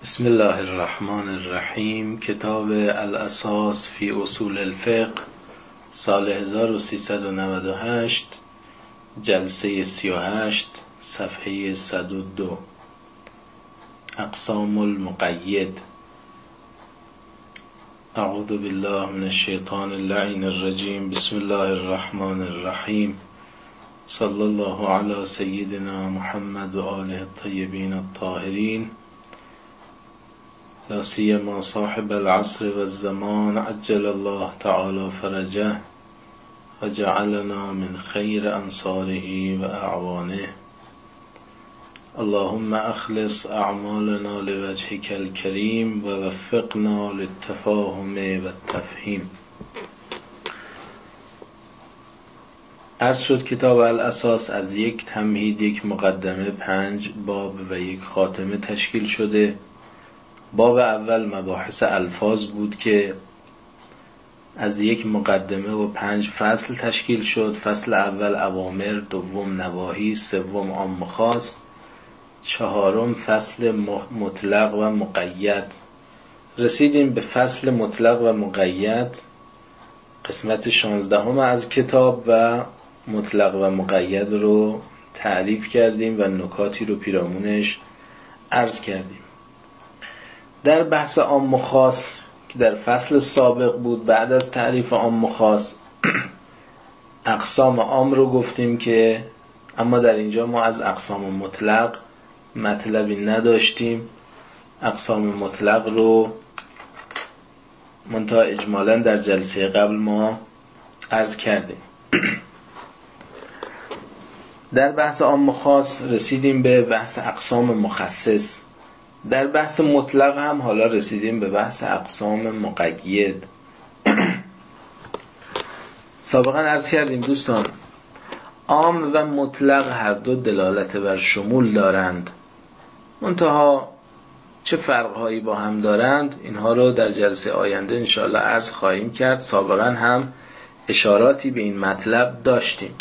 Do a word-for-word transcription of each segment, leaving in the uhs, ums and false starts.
بسم الله الرحمن الرحیم. کتاب الاساس فی اصول الفقه، سال هزار و سیصد و نود و هشت، جلسه سی و هشت، صفحه صد و دو. اقسام المقید. اعوذ بالله من الشیطان اللعین الرجیم. بسم الله الرحمن الرحیم. صلی الله علی سیدنا محمد و آله الطیبین الطاهرین، لا سیما صاحب العصر والزمان عجل الله تعالی فرجه و جعلنا من خیر انصاره و اعوانه. اللهم اخلص اعمالنا لوجهك الكریم و وفقنا للتفاهم و التفهیم. عرض شد کتاب الاساس از یک تمهید، یک مقدمه، پنج باب و یک خاتمه تشکیل شده. باب اول مباحث الفاظ بود که از یک مقدمه و پنج فصل تشکیل شد. فصل اول اوامر، دوم نواهی، سوم عام و خاص، چهارم فصل مطلق و مقید. رسیدیم به فصل مطلق و مقید، قسمت شانزدهم از کتاب، و مطلق و مقید رو تعریف کردیم و نکاتی رو پیرامونش عرض کردیم. در بحث عام و خاص که در فصل سابق بود، بعد از تعریف عام و خاص اقسام عام رو گفتیم که اما در اینجا ما از اقسام مطلق مطلبی نداشتیم. اقسام مطلق رو منتها اجمالاً در جلسه قبل ما عرض کردیم. در بحث عام و خاص رسیدیم به بحث اقسام مخصص. در بحث مطلق هم حالا رسیدیم به بحث اقسام مقید. سابقا عرض کردیم دوستان، عام و مطلق هر دو دلالت بر شمول دارند، منتها چه فرقهایی با هم دارند اینها رو در جلسه آینده انشاءالله عرض خواهیم کرد. سابقا هم اشاراتی به این مطلب داشتیم.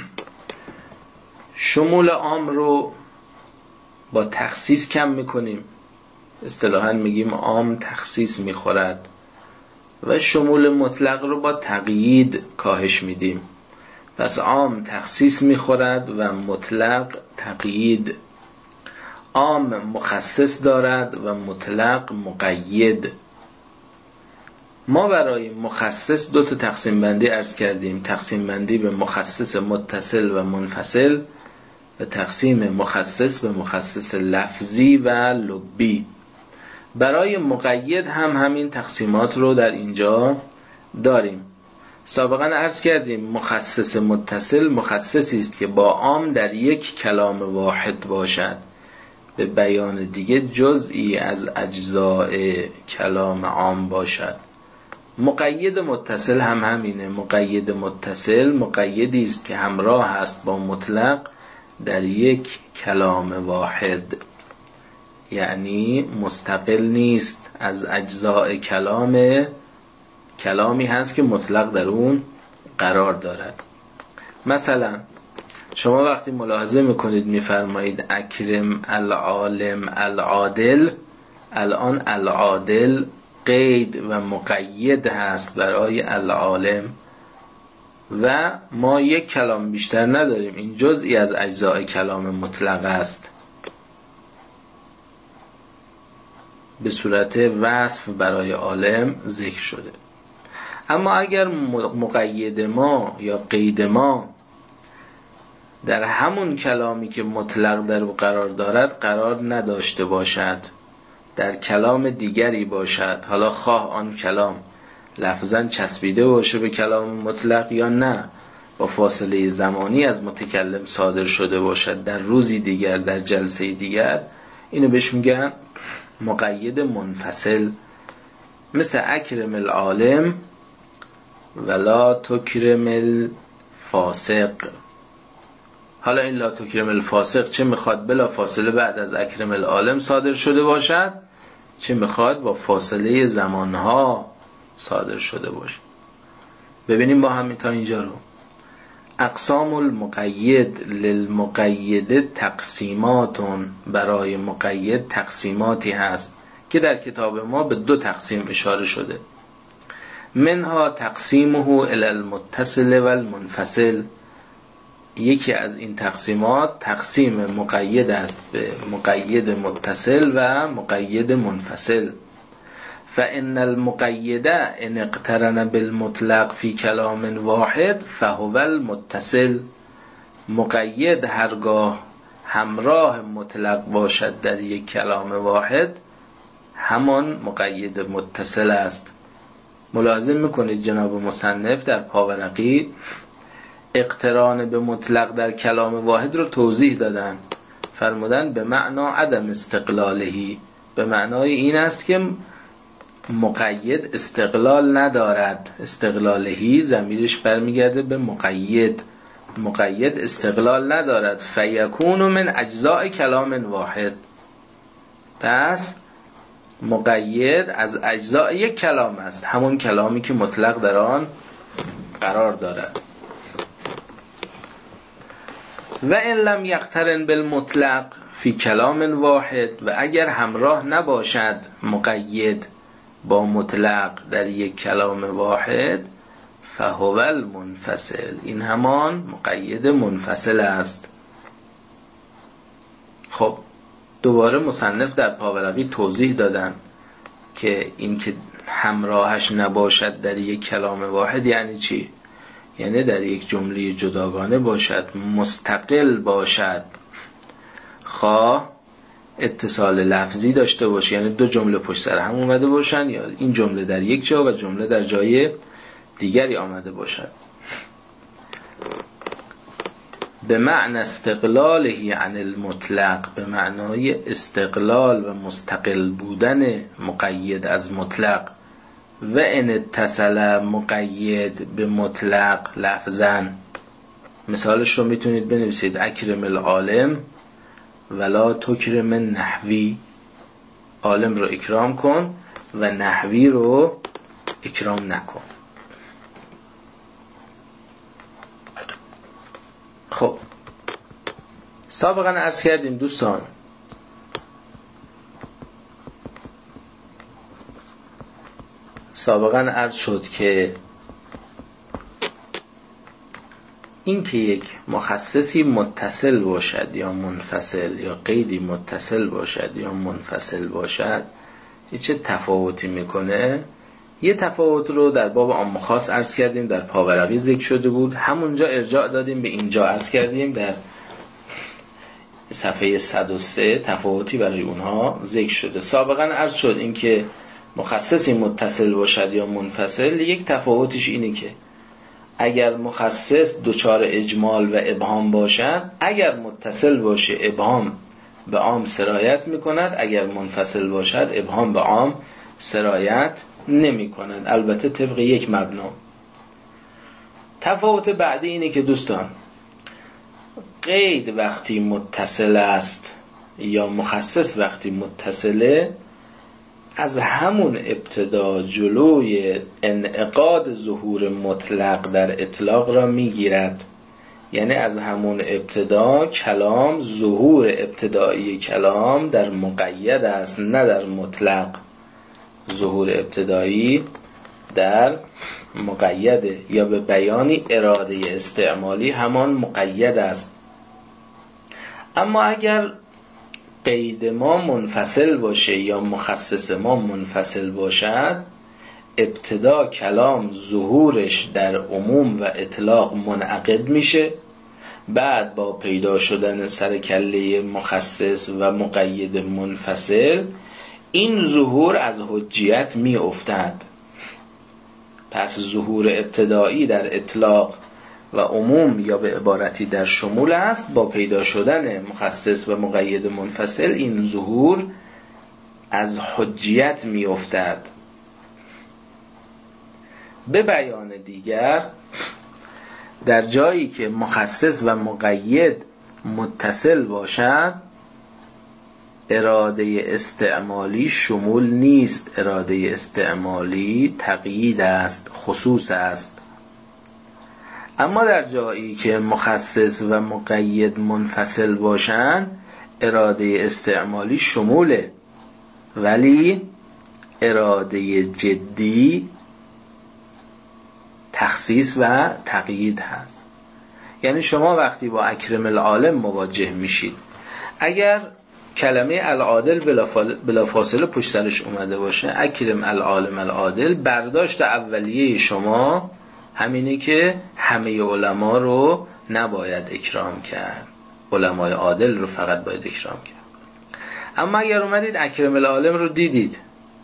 شمول عام رو با تخصیص کم میکنیم، اصطلاحاً میگیم عام تخصیص میخورد، و شمول مطلق رو با تقیید کاهش میدیم. پس عام تخصیص میخورد و مطلق تقیید. عام مخصص دارد و مطلق مقید. ما برای مخصص دو تا تقسیم بندی عرض کردیم: تقسیم بندی به مخصص متصل و منفصل و تقسیم مخصص به مخصص لفظی و لبی. برای مقید هم همین تقسیمات رو در اینجا داریم. سابقا عرض کردیم مخصص متصل مخصصی است که با عام در یک کلام واحد باشد، به بیان دیگه جزئی از اجزاء کلام عام باشد. مقید متصل هم همینه. مقید متصل مقیدی است که همراه است با مطلق در یک کلام واحد، یعنی مستقل نیست از اجزاء کلام. کلامی هست که مطلق در اون قرار دارد. مثلا شما وقتی ملاحظه میکنید میفرمایید اکرم العالم العادل، الان العادل قید و مقید هست برای العالم و ما یک کلام بیشتر نداریم. این جزئی از اجزاء کلام مطلق است، به صورت وصف برای عالم ذکر شده. اما اگر مقید ما یا قید ما در همون کلامی که مطلق در او قرار دارد قرار نداشته باشد، در کلام دیگری باشد، حالا خواه آن کلام لفظاً چسبیده باشه به کلام مطلق یا نه، با فاصله زمانی از متکلم صادر شده باشد در روزی دیگر، در جلسه دیگر، اینو بهش میگن مقید منفصل. مثل اکرم العالم ولا تکرم الفاسق. حالا این لا تکرم الفاسق چه میخواد بلا فاصله بعد از اکرم العالم صادر شده باشد، چه میخواد با فاصله زمانها صادر شده باشه. ببینیم با همین تا اینجا رو. اقسام المقید للمقید تقسیماتون، برای مقید تقسیماتی هست که در کتاب ما به دو تقسیم اشاره شده. منها تقسیمه الی المتصل و المنفصل. یکی از این تقسیمات تقسیم مقید است به مقید متصل و مقید منفصل. فإن المقید ان اقترن بالمطلق فی کلام واحد فهو المتصل. مقید هرگاه همراه مطلق باشد در یک کلام واحد همان مقید متصل است. ملاحظه میکنید جناب مصنف در پاورقی اقتران به مطلق در کلام واحد رو توضیح دادن، فرمودن به معنا عدم استقلالهی، به معنای این است که مقید استقلال ندارد. استقلالهی ضمیرش برمیگرده به مقید، مقید استقلال ندارد. فیکون من اجزاء کلام واحد، پس مقید از اجزاء یک کلام است، همون کلامی که مطلق در آن قرار دارد. و ان لم یقترن بالمطلق فی کلام واحد، و اگر همراه نباشد مقید با مطلق در یک کلام واحد فهو المنفصل، این همان مقید منفصل است. خب دوباره مصنف در پاورقی توضیح دادن که این که همراهش نباشد در یک کلام واحد یعنی چی؟ یعنی در یک جمله جداگانه باشد، مستقل باشد، خواه اتصال لفظی داشته باشه، یعنی دو جمله پشت سر هم اومده باشن، یا این جمله در یک جا و جمله در جای دیگری آمده باشد. به معنی استقلاله عن المطلق، به معنای استقلال و مستقل بودن مقید از مطلق. و ان اتصل مقید به مطلق لفظاً، مثالش رو میتونید بنویسید اکرم العالم ولا تکرم نحوی، عالم رو اکرام کن و نحوی رو اکرام نکن. خب سابقا عرض کردیم دوستان سابقا عرض شد که این که یک مخصصی متصل باشد یا منفصل، یا قیدی متصل باشد یا منفصل باشد، چه تفاوتی میکنه؟ یه تفاوت رو در باب عام خاص عرض کردیم، در پاورقی ذکر شده بود، همونجا ارجاع دادیم به اینجا عرض کردیم در صفحه صد و سه تفاوتی برای اونها ذکر شده. سابقا عرض شد این که مخصصی متصل باشد یا منفصل، یک تفاوتش اینه که اگر مخصص دچار اجمال و ابهام باشد، اگر متصل باشه ابهام به عام سرایت میکند، اگر منفصل باشد ابهام به عام سرایت نمی کند، البته طبق یک مبنا. تفاوت بعدی اینه که دوستان قید وقتی متصل است یا مخصص وقتی متصله، از همون ابتدا جلوی انعقاد ظهور مطلق در اطلاق را میگیرد. یعنی از همون ابتدا کلام، ظهور ابتدایی کلام در مقید است نه در مطلق. ظهور ابتدایی در مقیده، یا به بیانی اراده استعمالی همان مقید است. اما اگر قید ما منفصل باشه یا مخصص ما منفصل باشد، ابتدا کلام ظهورش در عموم و اطلاق منعقد میشه، بعد با پیدا شدن سرکله مخصص و مقید منفصل این ظهور از حجیت می افتد. پس ظهور ابتدایی در اطلاق و عموم یا به عبارتی در شمول است، با پیدا شدن مخصص و مقید منفصل این ظهور از حجیت می افتد. به بیان دیگر، در جایی که مخصص و مقید متصل باشد، اراده استعمالی شمول نیست، اراده استعمالی تقیید است، خصوص است. اما در جایی که مخصص و مقید منفصل باشند، اراده استعمالی شموله. ولی اراده جدی تخصیص و تقیید هست. یعنی شما وقتی با اکرم العالم مواجه میشید، اگر کلمه العادل بلافاصله پشت سرش اومده باشه، اکرم العالم العادل، برداشت اولیه شما همینه که همه علما رو نباید اکرام کرد، علمای عادل رو فقط باید اکرام کرد. اما اگر اومدید اکرم العالم رو دیدید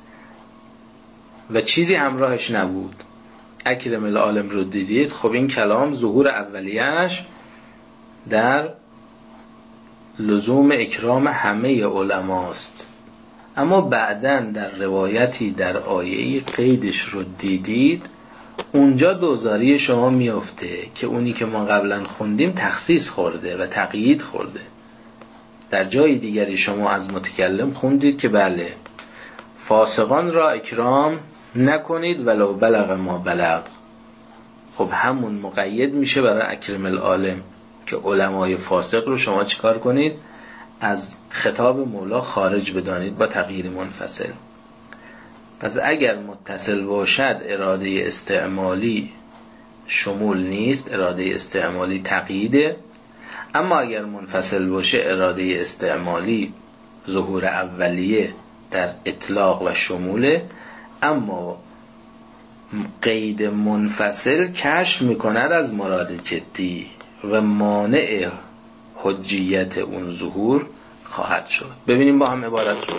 و چیزی همراهش نبود، اکرم العالم رو دیدید، خب این کلام ظهور اولیه‌اش در لزوم اکرام همه علماست. اما بعداً در روایتی در آیه‌ای قیدش رو دیدید، اونجا دوزاری شما میفته که اونی که ما قبلا خوندیم تخصیص خورده و تقیید خورده. در جای دیگری شما از متکلم خوندید که بله فاسقان را اکرام نکنید ولو بلغ ما بلغ. خب همون مقید میشه برای اکرم العالم که علمای فاسق رو شما چیکار کنید؟ از خطاب مولا خارج بدانید با تغییر منفصل. پس اگر متصل باشد اراده استعمالی شمول نیست، اراده استعمالی تقییده. اما اگر منفصل باشه اراده استعمالی ظهور اولیه در اطلاق و شموله. اما قید منفصل کشف میکند از مراد جدی و مانع حجیت اون ظهور خواهد شد. ببینیم با هم عبارت رو.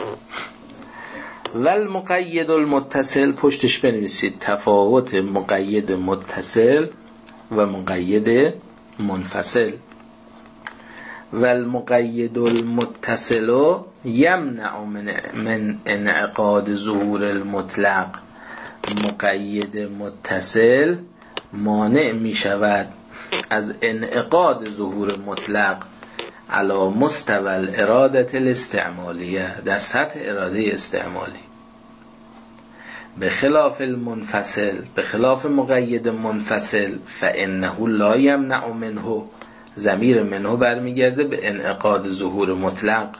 والمقید المتصل، پشتش بنویسید تفاوت مقید متصل و مقید منفصل. والمقید المتصل یمنع من انعقاد ظهور المطلق. مقید متصل مانع می شود از انعقاد ظهور مطلق علی مستوى الاراده الاستعمالیه، در سطح اراده استعمالی. به خلاف المنفصل، به خلاف مقید منفصل، فانه لا یمنع منه، ضمیر منه برمیگرده به انعقاد ظهور مطلق.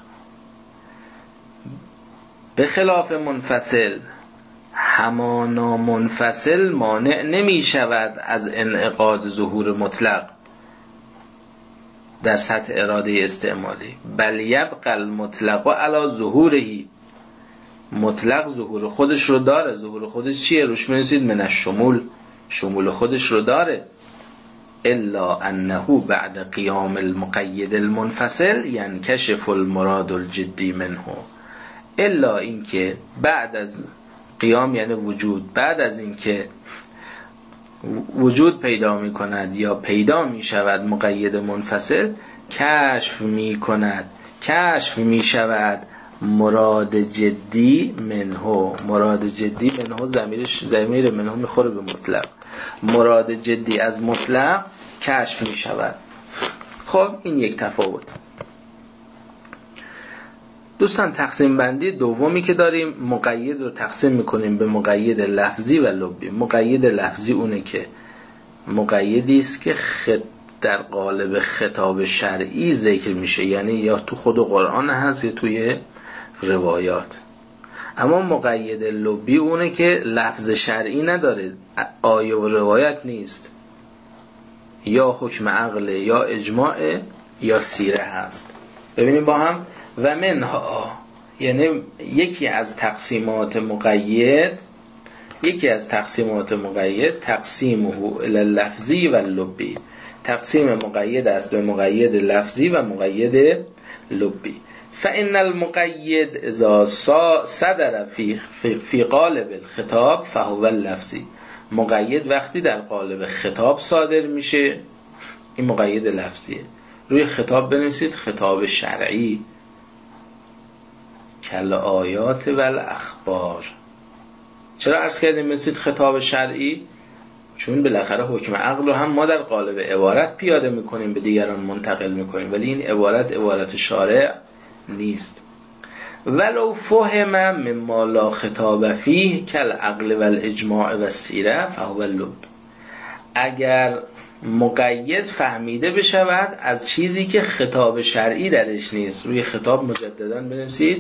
به خلاف منفصل، همانا منفصل مانع نمی شود از انعقاد ظهور مطلق در سطح اراده استعمالی. بل یبقى المطلق علی ظهورهی، مطلق ظهور خودش رو داره. ظهور خودش چیه؟ روش بنویسید من الشمول، شمول خودش رو داره. الا انه بعد قیام المقید المنفصل ینکشف المراد الجدی منه. الا اینکه بعد از قیام یعنی وجود، بعد از اینکه وجود پیدا می کند یا پیدا می شود مقید منفصل، کشف می کند، کشف می شود مراد جدی منه. مراد جدی منه ضمیرش ضمیر منه میخوره به مطلق. مراد جدی از مطلق کشف می شود. خب این یک تفاوت. دوستان تقسیم بندی دومی که داریم، مقید رو تقسیم میکنیم به مقید لفظی و لبی. مقید لفظی اونه که مقیدی است که خط در قالب خطاب شرعی ذکر میشه، یعنی یا تو خود قرآن هست یا توی روایات. اما مقید لبی اونه که لفظ شرعی نداره، آیه و روایت نیست، یا حکم عقل یا اجماع یا سیره هست. ببینیم با هم. و منها، یعنی یکی از تقسیمات مقید، یکی از تقسیمات مقید تقسیمه الی لفظی و لبی. تقسیم مقید است به مقید لفظی و مقید لبی. فإن المقید اذا صدر فی فی قالب الخطاب فهو اللفظی. مقید وقتی در قالب خطاب صادر میشه این مقید لفظیه. روی خطاب بنویسید خطاب شرعی کل آیات و الاخبار. چرا عرض کردیم بنویسید خطاب شرعی؟ چون بالاخره حکم عقل رو هم ما در قالب عبارت پیاده میکنیم، به دیگران منتقل میکنیم، ولی این عبارت عبارت شارع نیست. ولو فهم مما لا خطاب فیه کل عقل و الاجماع و سیره فهو اللب. اگر مقید فهمیده بشود از چیزی که خطاب شرعی درش نیست، روی خطاب مجددا بنویسید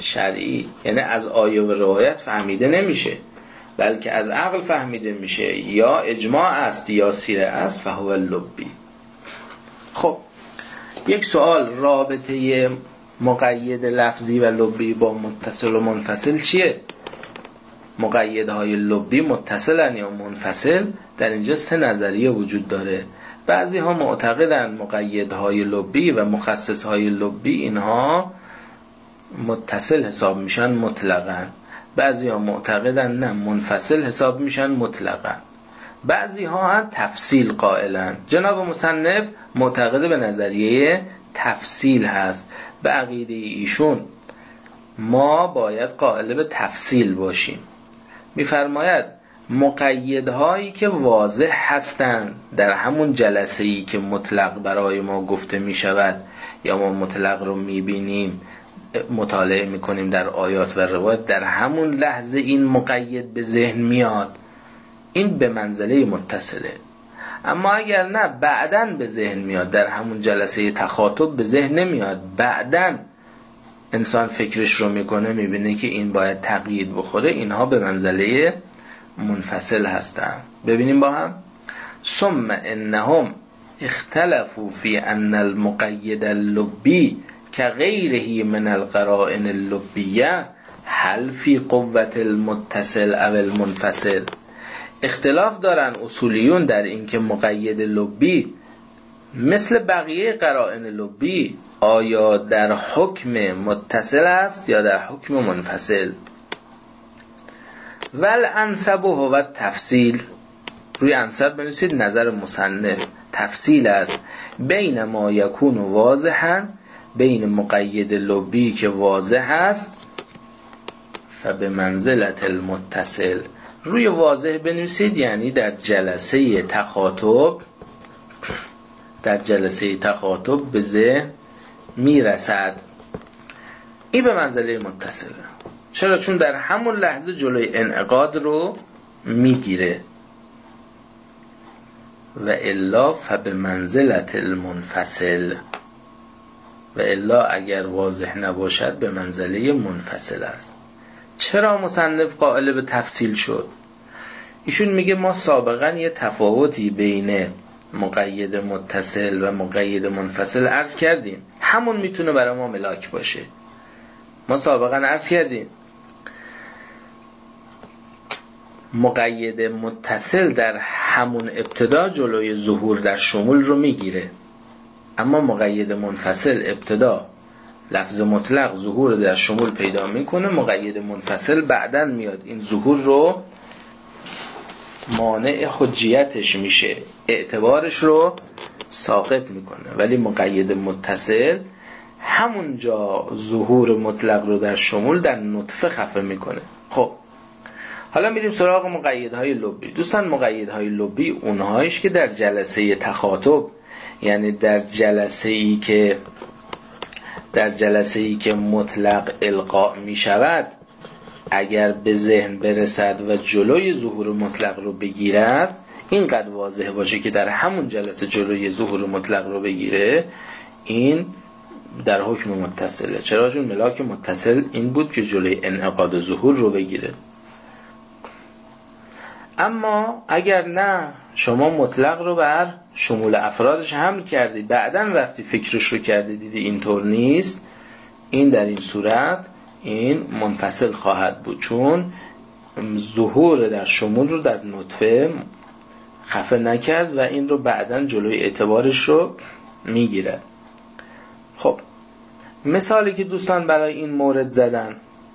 شرعی، یعنی از آیه و روایت فهمیده نمیشه بلکه از عقل فهمیده میشه، یا اجماع است یا سیره است، فهو اللبی. خب یک سوال، رابطه مقید لفظی و لبی با متصل و منفصل چیه؟ مقیدهای لبی متصلن یا منفصل؟ در اینجا سه نظریه وجود داره. بعضی ها معتقدن مقیدهای لبی و مخصصهای لبی اینها متصل حساب میشن مطلقاً، بعضی ها معتقدن نه منفصل حساب میشن مطلقاً، بعضی ها هم تفصیل قائلن. جناب مصنف معتقد به نظریه تفصیل هست. به عقیده ایشون ما باید قائل به تفصیل باشیم. میفرماید مقیدهایی که واضح هستند در همون جلسه‌ای که مطلق برای ما گفته میشود یا ما مطلق رو میبینیم مطالعه میکنیم در آیات و روایات، در همون لحظه این مقید به ذهن میاد، این به منزله متصله. اما اگر نه بعدن به ذهن میاد، در همون جلسه تخاطب به ذهن نمیاد، بعدن انسان فکرش رو میکنه میبینه که این باید تقیید بخوره، اینها به منزله منفصل هستن. ببینیم با هم. ثم انهم اختلفوا فی ان المقید اللبی که غیره من القرائن اللبیه هل فی قوت المتصل او المنفصل. اختلاف دارن اصولیون در اینکه مقید لبی مثل بقیه قرائن لبی آیا در حکم متصل است یا در حکم منفصل. ول انسب و تفصیل، روی انسب بنویسید نظر مصنف تفصیل است، بین ما یکون واضحا، بین مقید لبی که واضح است، فبه منزلت المتصل. روی واضح بنویسید یعنی در جلسه تخاطب، در جلسه تخاطب به ذهن میرسد، این به منزله متصله. چرا؟ چون در همون لحظه جلوی انعقاد رو میگیره. و الا فبه منزلت المنفصل، و الا اگر واضح نباشد به منزله منفصل است. چرا مصنف قائل به تفصیل شد؟ ایشون میگه ما سابقا یه تفاوتی بین مقید متصل و مقید منفصل عرض کردیم، همون میتونه برای ما ملاک باشه. ما سابقا عرض کردیم مقید متصل در همون ابتدا جلوی ظهور در شمول رو میگیره، اما مقید منفصل ابتدا لفظ مطلق ظهور در شمول پیدا میکنه، مقید منفصل بعدن میاد این ظهور رو مانع حجیتش میشه، اعتبارش رو ساقط میکنه. ولی مقید متصل همونجا ظهور مطلق رو در شمول در نطفه خفه میکنه. خب حالا میریم سراغ مقیدهای لبی. دوستان مقیدهای لبی اونهایش که در جلسه تخاطب، یعنی در جلسه ای که در جلسه ای که مطلق القا می شود اگر به ذهن برسد و جلوی ظهور مطلق رو بگیرد، اینقدر واضح باشه که در همون جلسه جلوی ظهور مطلق رو بگیره، این در حکم متصله. چرا؟ چون ملاک متصل این بود که جلوی انعقاد ظهور رو بگیره. اما اگر نه، شما مطلق رو بر شمول افرادش حمل کردی، بعداً رفتی فکرش رو کردی دیدی اینطور نیست، این در این صورت این منفصل خواهد بود، چون ظهور در شمول رو در نطفه خفه نکرد و این رو بعداً جلوی اعتبارش رو میگیره. خب مثالی که دوستان برای این مورد زدن،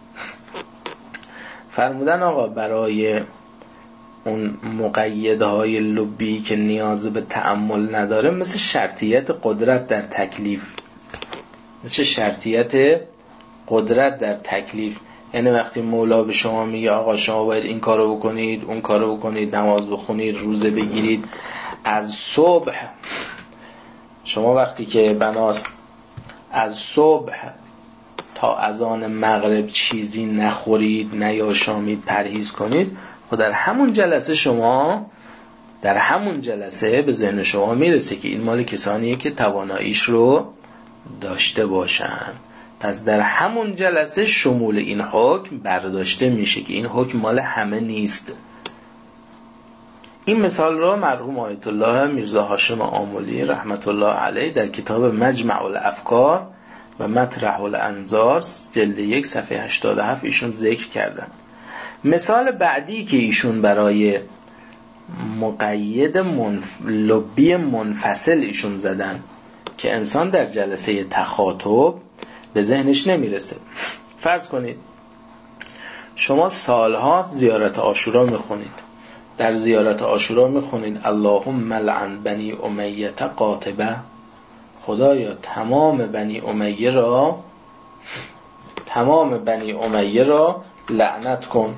فرمودن آقا برای اون مقیدهای لبی که نیاز به تأمل نداره، مثل شرطیت قدرت در تکلیف، مثل شرطیت قدرت در تکلیف. یعنی وقتی مولا به شما میگه آقا شما باید این کارو بکنید، اون کارو بکنید، نماز بخونید، روزه بگیرید، از صبح شما وقتی که بناست از صبح تا اذان مغرب چیزی نخورید، نیاشامید، پرهیز کنید، خب در همون جلسه شما در همون جلسه به ذهن شما میرسه که این مال کسانیه که تواناییش رو داشته باشن. پس در همون جلسه شمول این حکم برداشته میشه که این حکم مال همه نیست. این مثال را مرحوم آیت الله میرزا هاشم آملی رحمت الله علیه در کتاب مجمع الافکار و مطرح الانظار جلد یک صفحه هشتاد و هفت ایشون ذکر کردن. مثال بعدی که ایشون برای مقید منف... لبی منفصل ایشون زدن که انسان در جلسه تخاطب به ذهنش نمیرسه. فرض کنید شما سالها زیارت عاشورا میخونید، در زیارت عاشورا میخونید اللهم لعن بنی امیه قاطبه، خدایا تمام بنی امیه را تمام بنی امیه را لعنت کن.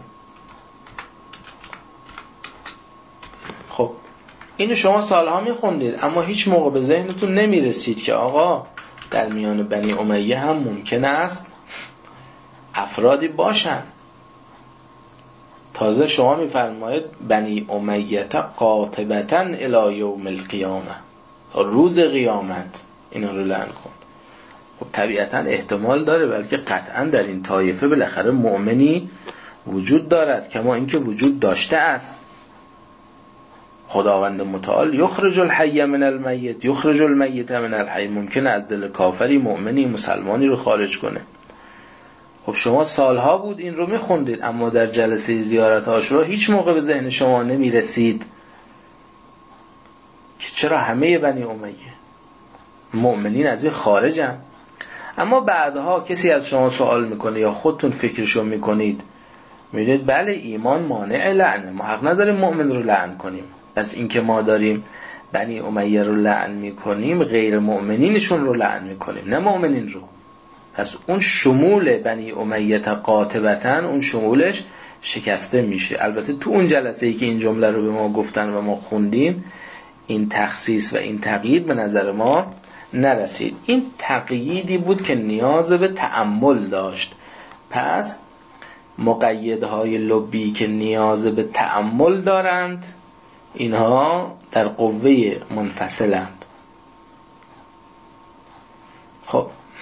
خب اینو شما سالها میخوندید اما هیچ موقع به ذهنتون نمیرسید که آقا در میان بنی امیه هم ممکن است افرادی باشن. تازه شما میفرمایید بنی امیه قاطبتا الی یوم القیامه، تا روز قیامت اینا رو لعن کن. خب طبیعتا احتمال داره، بلکه قطعا در این طایفه بالاخره مؤمنی وجود دارد کما اینکه وجود داشته است. خداوند متعال یخرج الحی من المیت یخرج المیت من الحی، ممکنه از دل کافری مؤمنی مسلمانی رو خارج کنه. خب شما سالها بود این رو میخوندید اما در جلسه زیارت عاشورا هیچ موقع به ذهن شما نمیرسید که چرا همه بنی امیه مؤمنین از این خارجن. اما بعدها کسی از شما سوال میکنه یا خودتون فکرشو میکنید، میگید بله ایمان مانع لعنه، ما حق نداریم مؤمن رو لعن کنیم. پس این که ما داریم بنی امیه رو لعن میکنیم غیر مؤمنینشون رو لعن میکنیم نه مؤمنین رو. پس اون شمول بنی امیه قاطبتن اون شمولش شکسته میشه. البته تو اون جلسه ای که این جمله رو به ما گفتن و ما خوندیم این تخصیص و این تقیید به نظر ما نرسید. این تقییدی بود که نیاز به تأمل داشت. پس مقیدهای لبی که نیاز به تأمل دارند اینها در قوه منفصلند. خب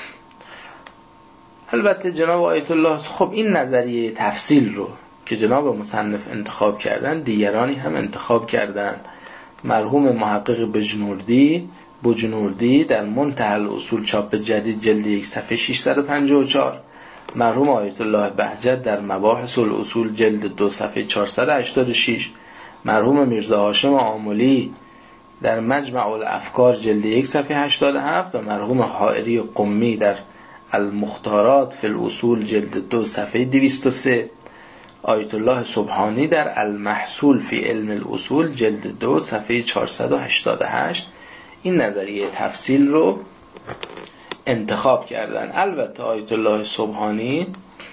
البته جناب آیت الله خب این نظریه تفصیل رو که جناب مصنف انتخاب کردن دیگرانی هم انتخاب کردن. مرحوم محقق بجنوردی بجنوردی در منتهی الاصول چاپ جدید جلد یک صفحه ششصد و پنجاه و چهار، مرحوم آیت الله بهجت در مباحث الاصول جلد دو صفحه چهارصد و هشتاد و شش، مرحوم میرزا هاشم آملی در مجمع الافکار جلد یک صفحه هشتاد و هفت و مرحوم حائری قمی در المختارات فی الاصول جلد دو صفحه دویست و سه، آیت الله سبحانی در المحصول فی علم الاصول جلد دو صفحه چهارصد و هشتاد و هشت این نظریه تفصیل رو انتخاب کردن. البته آیت الله سبحانی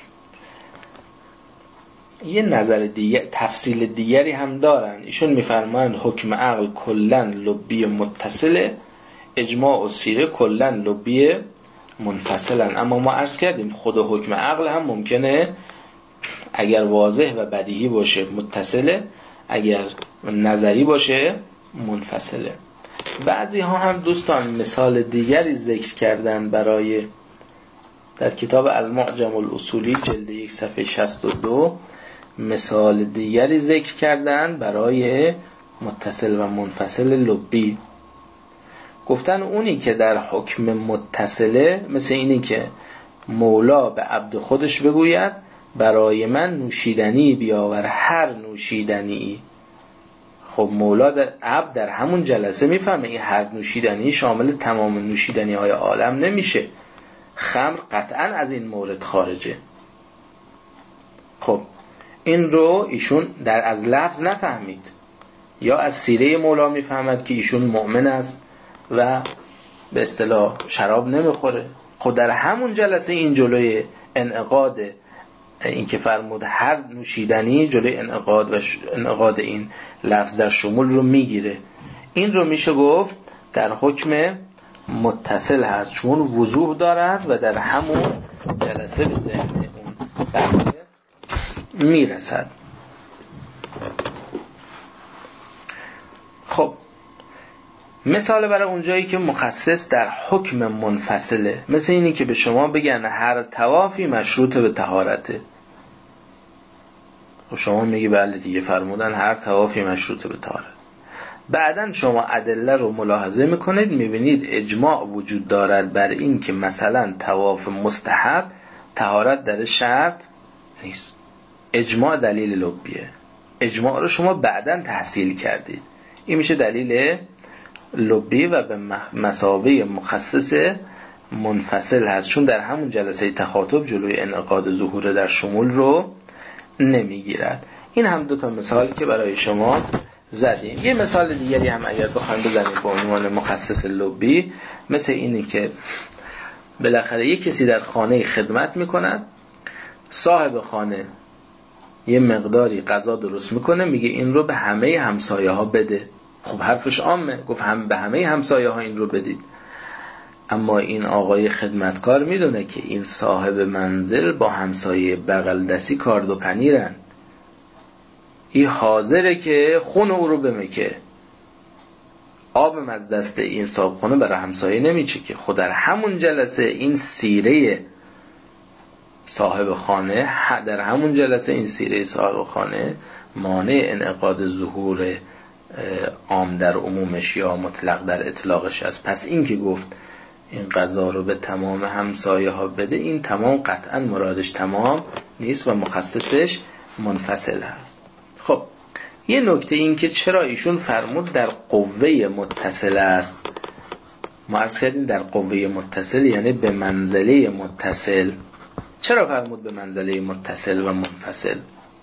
یه نظر دیگه تفصیل دیگری هم دارن. ایشون میفرمایند حکم عقل کلن لبی متصله، اجماع و سیره کلن لبی منفصلن. اما ما عرض کردیم خود حکم عقل هم ممکنه اگر واضح و بدیهی باشه متصله، اگر نظری باشه منفصله. بعضی ها هم دوستان مثال دیگری ذکر کردن برای در کتاب المعجم الاصولی جلد یک صفحه شصت و دو مثال دیگری ذکر کردن برای متصل و منفصل لبی. گفتن اونی که در حکم متصله مثل اینی که مولا به عبد خودش بگوید برای من نوشیدنی بیاور هر نوشیدنی. خب مولا در عبد در همون جلسه میفهمه این هر نوشیدنی شامل تمام نوشیدنی های عالم نمیشه، خمر قطعا از این مورد خارجه. خب این رو ایشون در از لفظ نفهمید، یا از سیره مولا میفهمد که ایشون مؤمن است و به اصطلاح شراب نمیخوره. خود در همون جلسه این جلوی انعقاد این که فرمود هر نوشیدنی جلوی انعقاد و انعقاد این لفظ در شمول رو میگیره. این رو میشه گفت در حکم متصل هست چون وضوح دارد و در همون جلسه به ذهن اون بحث میرسد. خب مثال برای اونجایی که مخصص در حکم منفصله، مثل اینی که به شما بگن هر طوافی مشروط به طهارته. و شما میگی بله دیگه، فرمودن هر طوافی مشروط به طهارت. بعدن شما ادله رو ملاحظه میکنید، میبینید اجماع وجود دارد بر این که مثلا طواف مستحب طهارت در شرط نیست. اجماع دلیل لبیه. اجماع رو شما بعدن تحصیل کردید. این میشه دلیل لبی و به مثابه مخصص منفصل هست، چون در همون جلسه تخاطب جلوی انعقاد ظهور در شمول رو نمیگیرد. این هم دو تا مثال که برای شما زدیم. یه مثال دیگری هم اگر بخوایم بزنیم به عنوان مخصص لبی، مثل اینی که بالاخره یک کسی در خانه خدمت میکند، صاحب خانه یه مقداری غذا درست میکنه، میگه این رو به همه همسایه ها بده. خب حرفش عامه، گفت هم به همه همسایه ها این رو بدید. اما این آقای خدمتکار میدونه که این صاحب منزل با همسایه بغل دستی کارد و پنیرن، این حاضره که خون او رو بمکه، آبم از دست این صاحب خونه برای همسایه نمیچه که. خود در همون جلسه این سیره صاحب خانه در همون جلسه این سیره صاحب خانه مانع انعقاد ظهور عام در عمومش یا مطلق در اطلاقش است. پس این که گفت این قضا رو به تمام همسایه ها بده، این تمام قطعا مرادش تمام نیست و مخصصش منفصل هست. خب یه نکته این که چرا ایشون فرمود در قوه متصل است. ما عرض کردیم در قوه متصل یعنی به منزله متصل. چرا فرمود به منزله متصل و منفصل؟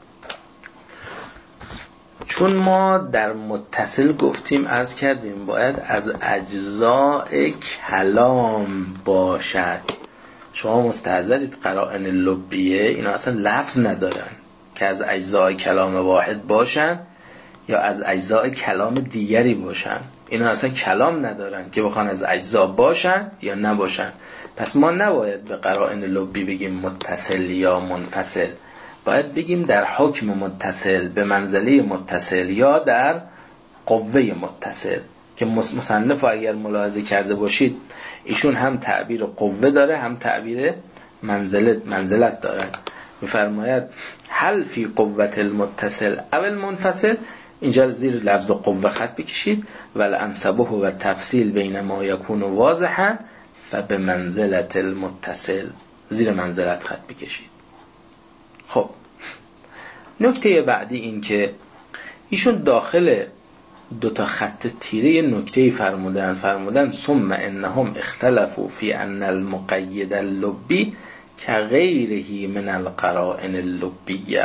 چون ما در متصل گفتیم، عرض کردیم باید از اجزاء کلام باشد. شما مستحضرید قرائن لبیه اینا اصلا لفظ ندارن که از اجزاء کلام واحد باشن یا از اجزاء کلام دیگری باشن. اینا اصلا کلام ندارن که بخوان از اجزا باشن یا نباشن. پس ما نباید به قرائن لبی بگیم متصل یا منفصل، باید بگیم در حکم متصل، به منزله متصل یا در قوه متصل. که مصنف اگر ملاحظه کرده باشید ایشون هم تعبیر قوه داره هم تعبیر منزلت منزلت داره. میفرماید هل فی قوت المتصل او المنفصل، اینجا زیر لفظ قوه خط بکشید، ول انسبه و تفصیل بین ما یکون واضحا فبه منزلت المتصل، زیر منزلت خط بکشید. خب نکته بعدی این که ایشون داخل دو تا خط تیره نکته فرمودن فرمودن ثم انهم اختلفوا فی ان المقید اللبی کغیره من القرائن اللبیه.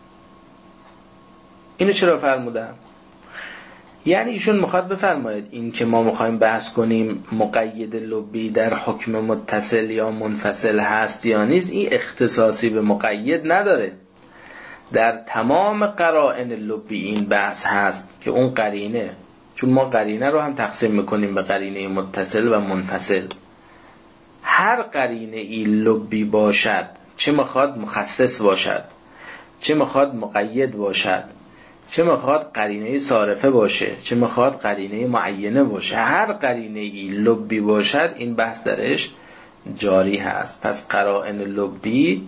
اینو چرا فرمودن؟ یعنی ایشون میخواد بفرماید این که ما میخوایم بحث کنیم مقید لبی در حکم متصل یا منفصل هست یا نیست، این اختصاصی به مقید نداره. در تمام قرائن لبی این بحث هست که اون قرینه، چون ما قرینه رو هم تقسیم میکنیم به قرینه متصل و منفصل، هر قرینه ای لبی باشد، چه میخواد مخصص باشد، چه میخواد مقید باشد، چه میخواد قرینه صارفه باشه، چه میخواد قرینه معینه باشه، هر قرینه ای لبی باشد این بحث درش جاری هست. پس قرائن لبی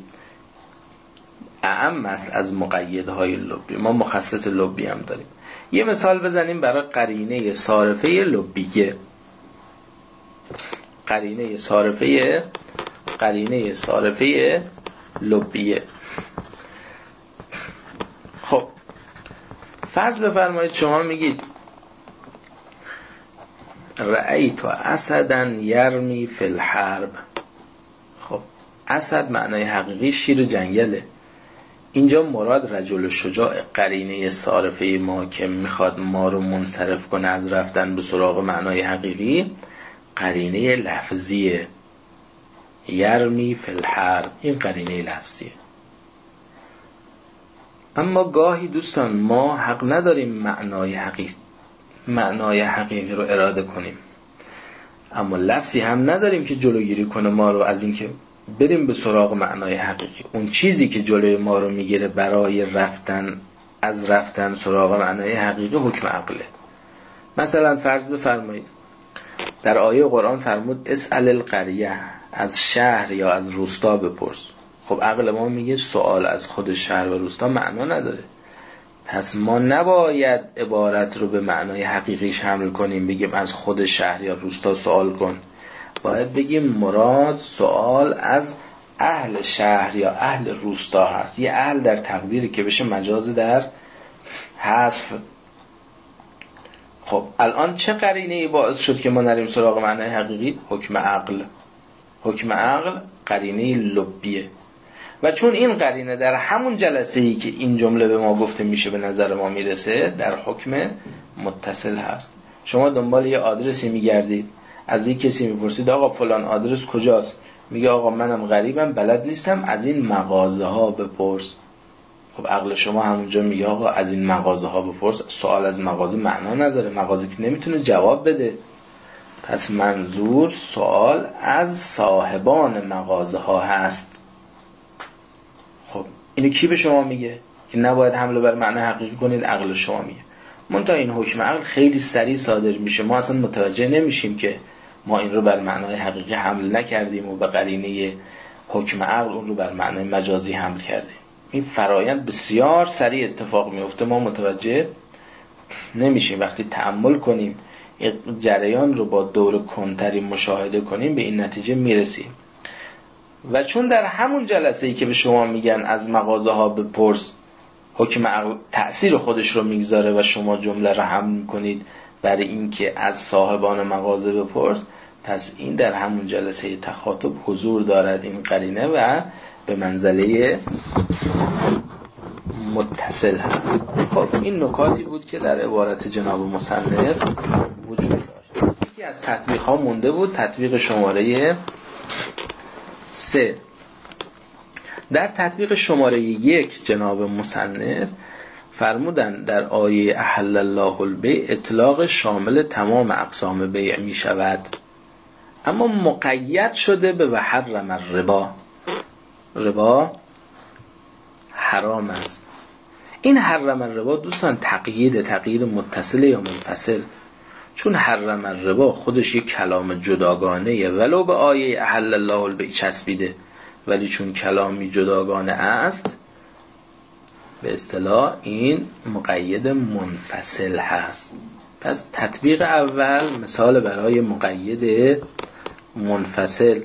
اعم است از مقیدهای لبی. ما مخصص لبی هم داریم. یه مثال بزنیم برای قرینه صارفه لبیه. قرینه صارفه قرینه صارفه لبیه. خب فرض بفرمایید شما میگید رأیت اسدا یرمی فی الحرب. خب اسد معنای حقیقی شیر جنگله. اینجا مراد رجل شجاع قرینه صارفه ما که میخواد ما رو منصرف کنه از رفتن به سراغ معنای حقیقی، قرینه لفظیه. یرمی فی الحرب این قرینه لفظیه. اما گاهی دوستان ما حق نداریم معنای حقیقی معنای حقیقی رو اراده کنیم، اما لفظی هم نداریم که جلوگیری کنه ما رو از اینکه بریم به سراغ معنای حقیقی. اون چیزی که جلوی ما رو میگیره برای رفتن از رفتن سراغ معنای حقیقی حکم عقله. مثلا فرض بفرمایید در آیه قرآن فرمود اسأل القریه، از شهر یا از روستا بپرس. خب عقل ما میگه سوال از خود شهر و روستا معنا نداره، پس ما نباید عبارت رو به معنای حقیقیش حمل کنیم بگیم از خود شهر یا روستا سوال کن، باید بگیم مراد سوال از اهل شهر یا اهل روستا هست. یه اهل در تقدیری که بشه مجاز در حذف. خب الان چه قرینه ای باعث شد که ما نریم سراغ معنای حقیقی؟ حکم عقل. حکم عقل قرینه لبیه و چون این قرینه در همون جلسه ای که این جمله به ما گفته میشه به نظر ما میرسه در حکم متصل هست. شما دنبال یه آدرسی میگردید، از یک کسی میپرسید آقا فلان آدرس کجاست، میگه آقا منم غریبم بلد نیستم، از این مغازه ها بپرس. خب عقل شما همونجا میگه آقا از این مغازه ها بپرس. سوال از مغازه معنا نداره، مغازه که نمیتونه جواب بده، پس منظور سوال از صاحبان مغازه ها هست. خب اینو کی به شما میگه که نباید حمله بر معنی حقیقی کنید؟ عقل شما میگه. منتها این حکم عقل خیلی سریع صادر میشه، ما اصلا متوجه نمیشیم که ما این رو بر معنای حقیقی حمل نکردیم و به قرینه حکم عقل اون رو بر معنای مجازی حمل کردیم. این فرایند بسیار سریع اتفاق میفته، ما متوجه نمیشیم. وقتی تأمل کنیم جریان رو با دور کنتری مشاهده کنیم به این نتیجه میرسیم. و چون در همون جلسه ای که به شما میگن از مغازه ها بپرس حکم عقل تأثیر خودش رو میگذاره و شما جمله رو حمل میکنید برای اینکه از صاحبان مغازه بپرس، پس این در همون جلسه تخاطب حضور دارد این قرینه و به منزله متصل هست. خب این نکاتی بود که در عبارت جناب مصنف وجود داشت. یکی از تطبیق ها مونده بود، تطبیق شماره سه. در تطبیق شماره یک جناب مصنف فرمودن در آیه احل الله البیع اطلاق شامل تمام اقسام بیع می شود، اما مقید شده به و حرم الربا. ربا حرام است. این حرم الربا دوستان تقیید تقیید متصل یا منفصل؟ چون حرم الربا خودش یک کلام جداگانه ولو به آیه احل الله البیع چسبیده، ولی چون کلامی جداگانه است به اصطلاح این مقید منفصل هست. پس تطبیق اول مثال برای مقید منفصل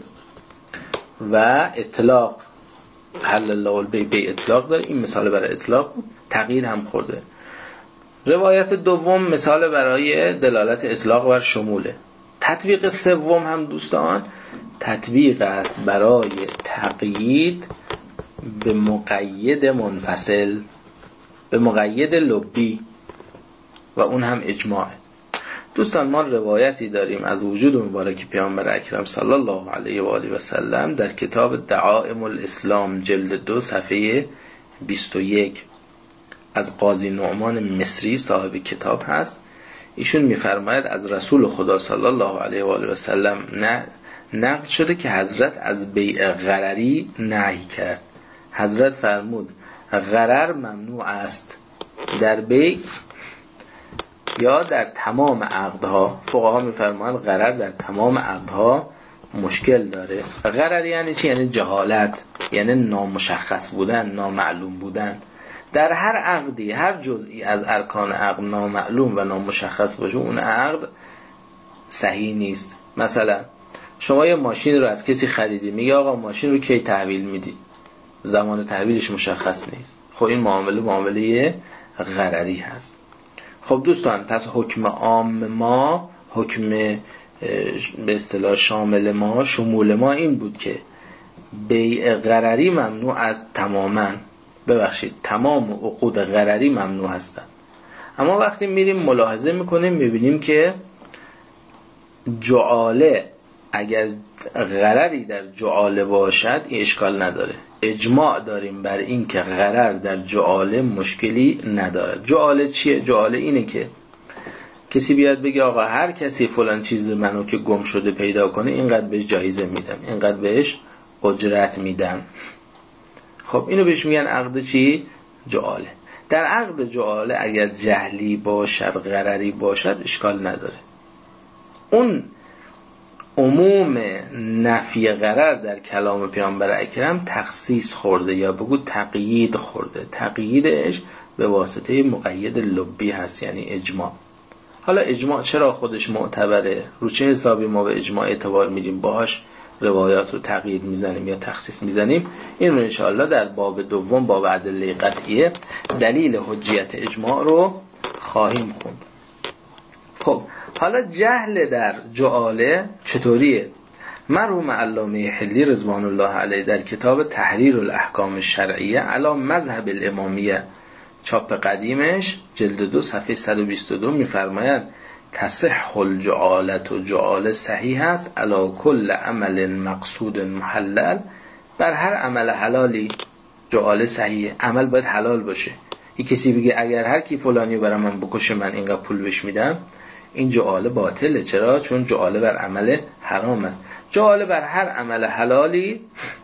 و اطلاق. حل الله البیع به اطلاق داره، این مثال برای اطلاق بود، تقیید هم خورده. روایت دوم مثال برای دلالت اطلاق بر شموله. تطبیق سوم هم دوستان تطبیق است برای تقیید به مقید منفصل، به مقید لبی، و اون هم اجماع. دوستان ما روایتی داریم از وجود مبارک پیامبر اکرم صلی الله علیه و آله و سلم در کتاب دعائم الاسلام جلد دو صفحه بیست و یک از قاضی نعمان مصری صاحب کتاب هست. ایشون میفرماید از رسول خدا صلی الله علیه و آله و سلم نه نقل شده که حضرت از بیع غرری نهی کرد. حضرت فرمود غرر ممنوع است در بیع یا در تمام عقدها. فقها میفرمایند غرر در تمام عقدها مشکل داره. غرر یعنی چی؟ یعنی جهالت، یعنی نامشخص بودن، نامعلوم بودن. در هر عقدی هر جزئی از ارکان عقد نامعلوم و نامشخص باشه اون عقد صحیح نیست. مثلا شما یه ماشین رو از کسی خریدی، میگه آقا ماشین رو کی تحویل میدی؟ زمان تحویلش مشخص نیست. خب این معامله معامله غرری هست. خب دوستان پس حکم عام ما، حکم به اصطلاح شامل ما، شمول ما این بود که بیع غرری ممنوع از تماما، ببخشید تمام عقود غرری ممنوع هستند. اما وقتی میریم ملاحظه میکنیم میبینیم که جعاله اگر غرری در جعاله باشد این اشکال نداره. اجماع داریم بر این که غرر در جعاله مشکلی نداره. جعاله چیه؟ جعاله اینه که کسی بیاد بگه آقا هر کسی فلان چیز منو که گم شده پیدا کنه اینقدر بهش جایزه میدم، اینقدر بهش اجرت میدم. خب اینو بهش میگن عقد چی؟ جعاله. در عقد جعاله اگر جهلی باشد غرری باشد اشکال نداره. اون عموم نفی غرر در کلام پیامبر اکرم تخصیص خورده یا بگو تقیید خورده. تقییدش به واسطه مقید لبی هست، یعنی اجماع. حالا اجماع چرا خودش معتبره؟ رو چه حسابی ما به اجماع اعتبار میدیم، باهاش روایات رو تقیید میزنیم یا تخصیص میزنیم؟ این رو انشاءالله در باب دوم، باب ادله قطعیه، دلیل حجیت اجماع رو خواهیم خوند. خب حالا جهل در جعاله چطوریه؟ مرحوم علامه حلی رضوان الله علیه در کتاب تحریر الاحکام الشرعیه علی مذهب الامامیه چاپ قدیمش جلد دو صفحه صد و بیست و دو میفرماید تصح الجعالت و جعاله صحیح است علی کل عمل مقصود محلل، بر هر عمل حلالی جعاله صحیحه. عمل باید حلال باشه. یک کسی بگه اگر هر کی فلانیو برام من بکشه من اینقدر پول بهش میدم، این جعاله باطله. چرا؟ چون جعاله بر عمل حرام است. جعاله بر هر عمل حلالی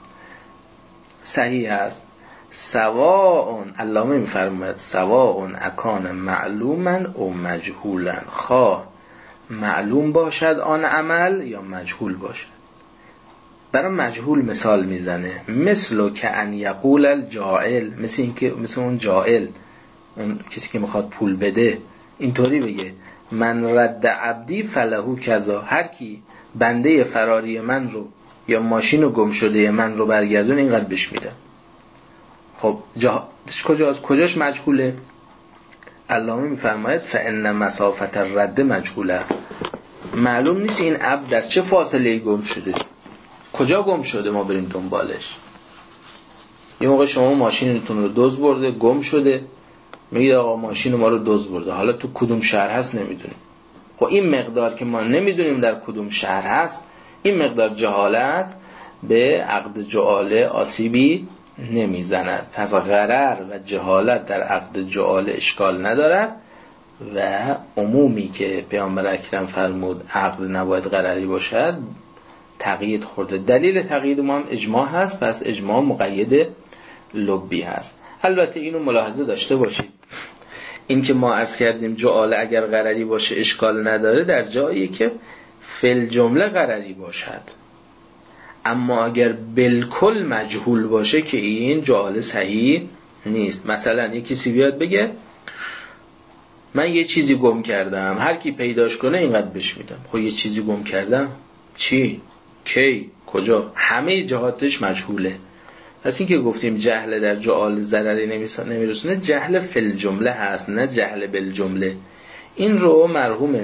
صحیح است. سواء، علامه میفرماید سواء اکان معلوما او مجهولا، خواه معلوم باشد آن عمل یا مجهول باشد. برای مجهول مثال میزنه، مثل که ان یقول الجاعل، مثل این که مثل اون جاعل، اون کسی که میخواد پول بده، اینطوری بگه من رد عبدی فلهو کذا، هر کی بنده فراری من رو یا ماشین گم شده من رو برگردون اینقدر بهش میده. خب جاش کجاست؟ کجاش مجهوله؟ علامه میفرماید فان مسافت الرد مجهوله، معلوم نیست این عبد در چه فاصله گم شده، کجا گم شده ما بریم دنبالش. یه موقع شما ماشینتون رو دزد برده گم شده، میگید آقا ماشین ما رو دزد برده، حالا تو کدوم شهر هست نمیدونیم. خب این مقدار که ما نمیدونیم در کدوم شهر هست، این مقدار جهالت به عقد جعاله آسیبی نمیزند. پس غرر و جهالت در عقد جعاله اشکال ندارد و عمومی که پیامبر اکرم فرمود عقد نباید غرری باشد تقیید خورده. دلیل تقیید ما هم اجماع هست، پس اجماع مقید لبی هست. البته اینو ملاحظه داشته باشید، این که ما عرض کردیم جعاله اگر غرری باشه اشکال نداره در جایی که فل جمله غرری باشد، اما اگر بالکل مجهول باشه که این جعاله صحیح نیست. مثلا یک کسی بیاد بگه من یه چیزی گم کردم، هر کی پیداش کنه اینقدر بهش میدم. خب یه چیزی گم کردم، چی؟ کی؟ کجا؟ همه جهاتش مجهوله. پس این که گفتیم جهل در جعاله ضرری نمیرسونه، جهل فل جمله هست، نه جهل بالجمله. این رو مرحوم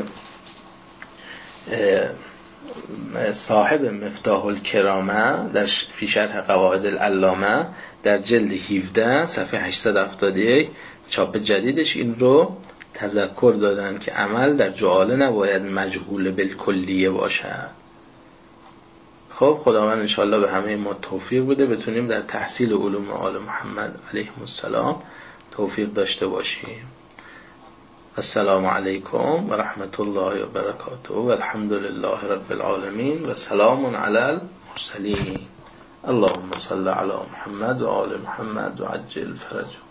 صاحب مفتاح الکرامه در فی شرح قواعد العلامه در جلد هفده صفحه هشتصد و هفتاد و یک چاپ جدیدش این رو تذکر دادن که عمل در جعاله نباید مجهول بالکلیه باشد. خب خداوند انشاءالله به همه ما توفیق بده، بتونیم در تحصیل علوم آل محمد علیهم السلام توفیق داشته باشیم. السلام علیکم و رحمت الله و برکاته و الحمد لله رب العالمین و سلام علی المرسلین. اللهم صل علی محمد و آل محمد و عجل فرجهم.